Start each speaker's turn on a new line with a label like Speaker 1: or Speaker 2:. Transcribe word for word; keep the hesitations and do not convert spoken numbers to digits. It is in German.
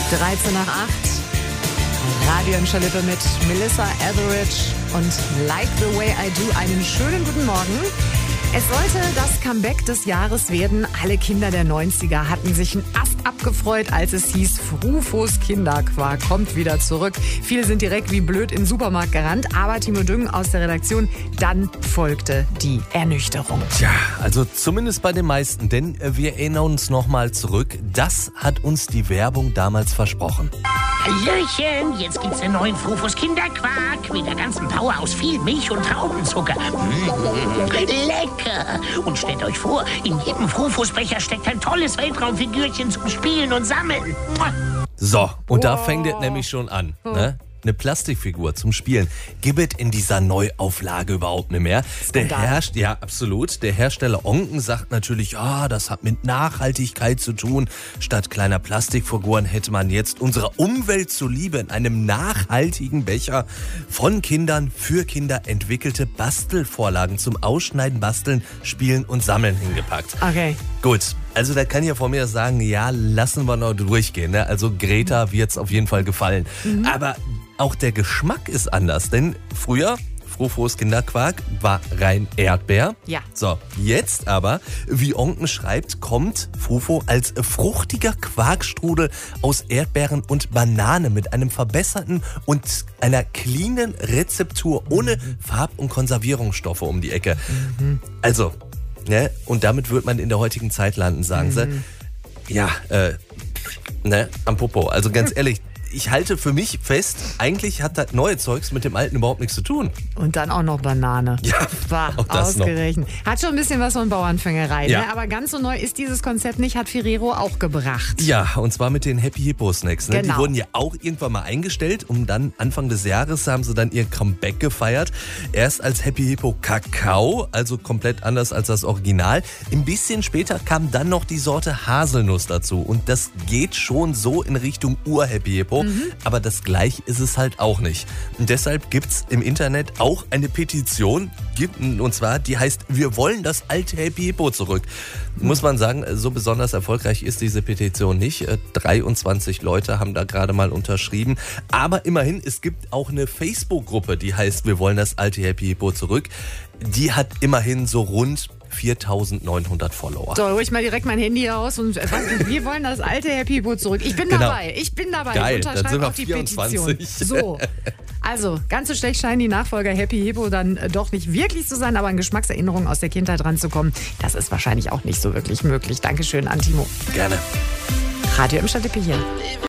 Speaker 1: dreizehn nach acht. Radio im Schalippe mit Melissa Etheridge und Like the Way I Do. Einen schönen guten Morgen. Es sollte das Comeback des Jahres werden. Alle Kinder der neunziger hatten sich einen Ast abgefreut, als es hieß, Frufos Kinderquark kommt wieder zurück. Viele sind direkt wie blöd in den Supermarkt gerannt, aber Timo Düngen aus der Redaktion, dann folgte die Ernüchterung.
Speaker 2: Tja, also zumindest bei den meisten, denn wir erinnern uns nochmal zurück. Das hat uns die Werbung damals versprochen.
Speaker 3: Hallöchen, jetzt gibt's den neuen Frufos Kinderquark mit der ganzen Power aus viel Milch und Traubenzucker. Mmh, lecker! Und stellt euch vor, in jedem Frufos-Becher steckt ein tolles Weltraumfigürchen zum Spielen und Sammeln.
Speaker 2: So, und da
Speaker 1: Oh.
Speaker 2: fängt es nämlich schon an, ne? Eine Plastikfigur zum Spielen gibt es in dieser Neuauflage überhaupt nicht mehr. Der Herst- ja, absolut. Der Hersteller Onken sagt natürlich, ah, das hat mit Nachhaltigkeit zu tun. Statt kleiner Plastikfiguren hätte man jetzt unserer Umwelt zuliebe in einem nachhaltigen Becher von Kindern für Kinder entwickelte Bastelvorlagen zum Ausschneiden, Basteln, Spielen und Sammeln hingepackt.
Speaker 1: Okay.
Speaker 2: Gut, also da kann ich ja von mir sagen, ja, lassen wir noch durchgehen. Ne? Also Greta wird's auf jeden Fall gefallen. Mhm. Aber auch der Geschmack ist anders, denn früher, Frufos Kinderquark, war rein Erdbeer.
Speaker 1: Ja.
Speaker 2: So, jetzt aber, wie Onken schreibt, kommt Frufo als fruchtiger Quarkstrudel aus Erdbeeren und Banane mit einem verbesserten und einer cleanen Rezeptur ohne Farb- und Konservierungsstoffe um die Ecke. Mhm. Also, ne, und damit wird man in der heutigen Zeit landen, sagen
Speaker 1: Mhm.
Speaker 2: sie. Ja, äh, ne, am Popo. Also ganz ehrlich, ich halte für mich fest, eigentlich hat das neue Zeugs mit dem alten überhaupt nichts zu tun.
Speaker 1: Und dann auch noch Banane.
Speaker 2: Ja,
Speaker 1: War
Speaker 2: auch das noch.
Speaker 1: ausgerechnet. Hat schon ein bisschen was von Bauernfängerei,
Speaker 2: Ja.
Speaker 1: ne? Aber ganz so neu ist dieses Konzept nicht, hat Ferrero auch gebracht.
Speaker 2: Ja, und zwar mit den Happy Hippo Snacks. Ne?
Speaker 1: Genau.
Speaker 2: Die wurden ja auch irgendwann mal eingestellt und dann Anfang des Jahres haben sie dann ihr Comeback gefeiert. Erst als Happy Hippo Kakao, also komplett anders als das Original. Ein bisschen später kam dann noch die Sorte Haselnuss dazu und das geht schon so in Richtung Ur-Happy Hippo, mhm. aber das gleich ist es halt auch nicht. Und deshalb gibt's im Internet auch eine Petition, und zwar, die heißt, wir wollen das alte Happy Hippo zurück. Muss man sagen, so besonders erfolgreich ist diese Petition nicht. dreiundzwanzig Leute haben da gerade mal unterschrieben. Aber immerhin, es gibt auch eine Facebook-Gruppe, die heißt, wir wollen das alte Happy Hippo zurück. Die hat immerhin so rund viertausendneunhundert Follower.
Speaker 1: So, hol ich mal direkt mein Handy aus und was, wir wollen das alte Happy Hippo zurück. Ich bin
Speaker 2: Genau.
Speaker 1: dabei, ich bin dabei.
Speaker 2: Geil,
Speaker 1: ich
Speaker 2: dann sind
Speaker 1: unterschreibe
Speaker 2: wir
Speaker 1: auf die
Speaker 2: vierundzwanzig.
Speaker 1: Petition. So, also ganz so schlecht scheinen die Nachfolger Happy Hippo dann äh, doch nicht wirklich zu sein, aber an Geschmackserinnerungen aus der Kindheit ranzukommen, das ist wahrscheinlich auch nicht so wirklich möglich. Dankeschön an Timo.
Speaker 2: Gerne.
Speaker 1: Radio im Stadttippe hier.